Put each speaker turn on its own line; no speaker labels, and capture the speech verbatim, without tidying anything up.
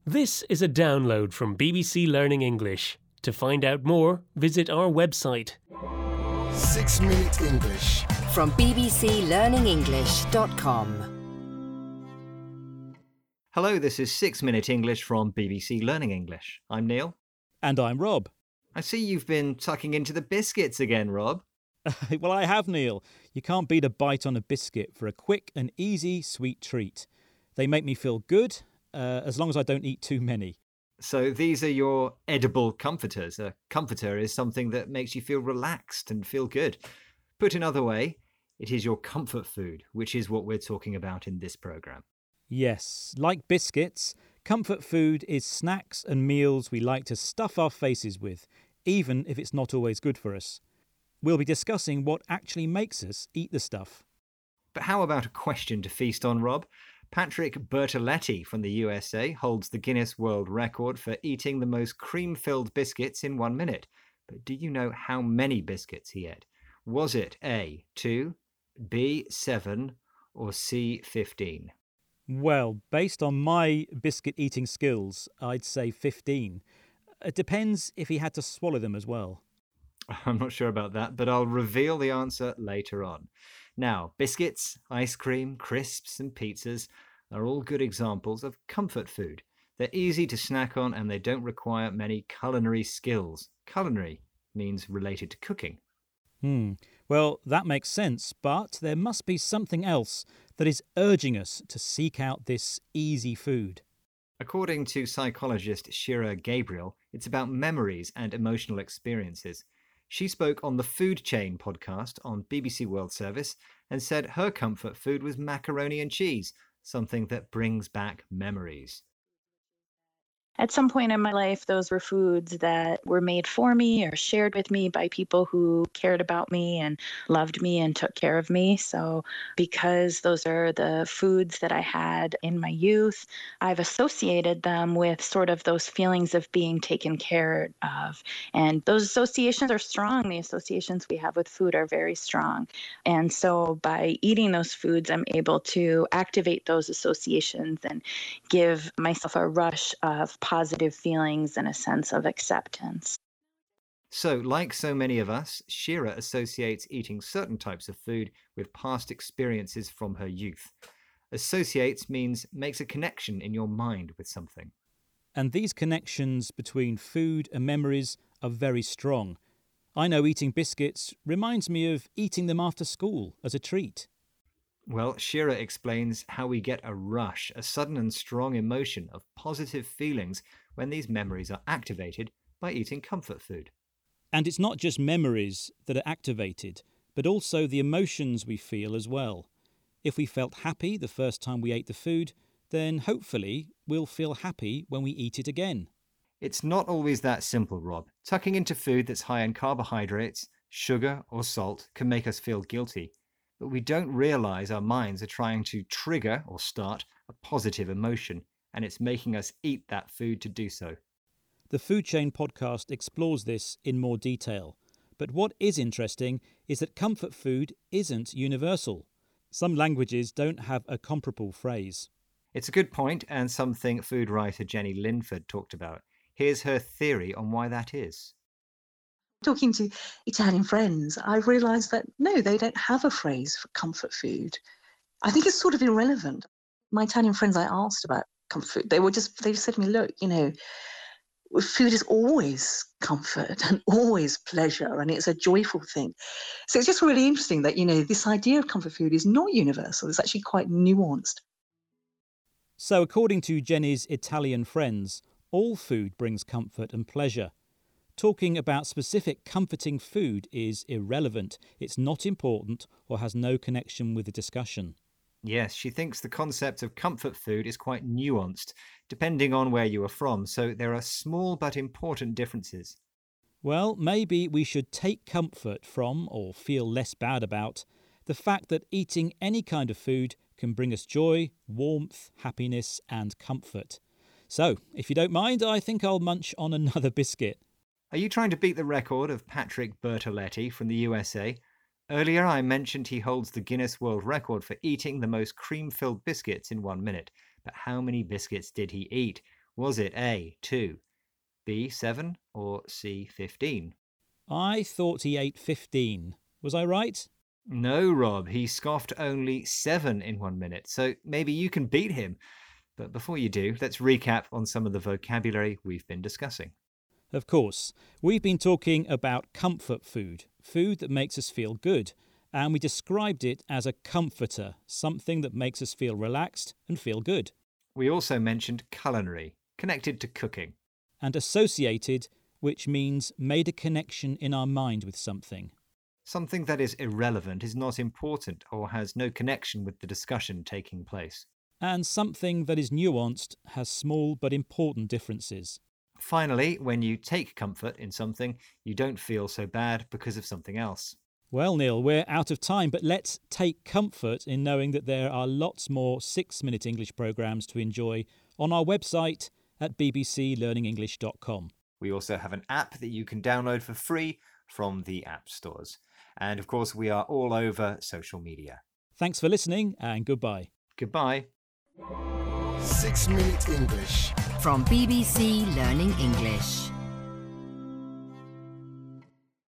This is a download from B B C Learning English. To find out more, visit our website.
Six Minute English
from b b c learning english dot com.
Hello, this is Six Minute English from B B C Learning English. I'm Neil.
And I'm Rob.
I see you've been tucking into the biscuits again, Rob.
Well, I have, Neil. You can't beat a bite on a biscuit for a quick and easy sweet treat. They make me feel good, uh, as long as I don't eat too many.
So these are your edible comforters. A comforter is something that makes you feel relaxed and feel good. Put another way, it is your comfort food, which is what we're talking about in this programme.
Yes, like biscuits, comfort food is snacks and meals we like to stuff our faces with, even if it's not always good for us. We'll be discussing what actually makes us eat the stuff.
But how about a question to feast on, Rob? Patrick Bertoletti from the U S A holds the Guinness World Record for eating the most cream-filled biscuits in one minute. But do you know how many biscuits he ate? Was it A, two, B, seven, or C, fifteen?
Well, based on my biscuit-eating skills, I'd say fifteen. It depends if he had to swallow them as well.
I'm not sure about that, but I'll reveal the answer later on. Now, biscuits, ice cream, crisps and pizzas are all good examples of comfort food. They're easy to snack on and they don't require many culinary skills. Culinary means related to cooking.
Hmm. Well, that makes sense, but there must be something else that is urging us to seek out this easy food.
According to psychologist Shira Gabriel, it's about memories and emotional experiences. She spoke on the Food Chain podcast on B B C World Service and said her comfort food was macaroni and cheese, something that brings back memories.
At some point in my life, those were foods that were made for me or shared with me by people who cared about me and loved me and took care of me. So because those are the foods that I had in my youth, I've associated them with sort of those feelings of being taken care of. And those associations are strong. The associations we have with food are very strong. And so by eating those foods, I'm able to activate those associations and give myself a rush of positive feelings and a sense of acceptance.
So, like so many of us, Shira associates eating certain types of food with past experiences from her youth. Associates means makes a connection in your mind with something.
And these connections between food and memories are very strong. I know eating biscuits reminds me of eating them after school as a treat.
Well, Shira explains how we get a rush, a sudden and strong emotion of positive feelings when these memories are activated by eating comfort food.
And it's not just memories that are activated, but also the emotions we feel as well. If we felt happy the first time we ate the food, then hopefully we'll feel happy when we eat it again.
It's not always that simple, Rob. Tucking into food that's high in carbohydrates, sugar or salt can make us feel guilty. But we don't realise our minds are trying to trigger or start a positive emotion, and it's making us eat that food to do so.
The Food Chain podcast explores this in more detail. But what is interesting is that comfort food isn't universal. Some languages don't have a comparable phrase.
It's a good point, and something food writer Jenny Linford talked about. Here's her theory on why that is.
Talking to Italian friends, I've realised that no, they don't have a phrase for comfort food. I think it's sort of irrelevant. My Italian friends I asked about comfort food, they were just they just said to me, look, you know, food is always comfort and always pleasure, and it's a joyful thing. So it's just really interesting that, you know, this idea of comfort food is not universal. It's actually quite nuanced.
So according to Jenny's Italian friends, all food brings comfort and pleasure. Talking about specific comforting food is irrelevant. It's not important or has no connection with the discussion.
Yes, she thinks the concept of comfort food is quite nuanced, depending on where you are from, so there are small but important differences.
Well, maybe we should take comfort from, or feel less bad about, the fact that eating any kind of food can bring us joy, warmth, happiness and comfort. So, if you don't mind, I think I'll munch on another biscuit.
Are you trying to beat the record of Patrick Bertoletti from the U S A? Earlier I mentioned he holds the Guinness World Record for eating the most cream-filled biscuits in one minute. But how many biscuits did he eat? Was it A, two, B, seven, or C, fifteen?
I thought he ate fifteen. Was I right?
No, Rob, he scoffed only seven in one minute, so maybe you can beat him. But before you do, let's recap on some of the vocabulary we've been discussing.
Of course, we've been talking about comfort food, food that makes us feel good, and we described it as a comforter, something that makes us feel relaxed and feel good.
We also mentioned culinary, connected to cooking.
And associated, which means made a connection in our mind with something.
Something that is irrelevant is not important or has no connection with the discussion taking place.
And something that is nuanced has small but important differences.
Finally, when you take comfort in something, you don't feel so bad because of something else.
Well, Neil, we're out of time, but let's take comfort in knowing that there are lots more six-minute English programmes to enjoy on our website at b b c learning english dot com.
We also have an app that you can download for free from the app stores. And of course, we are all over social media.
Thanks for listening and goodbye.
Goodbye.
Six Minute English.
From B B C Learning English.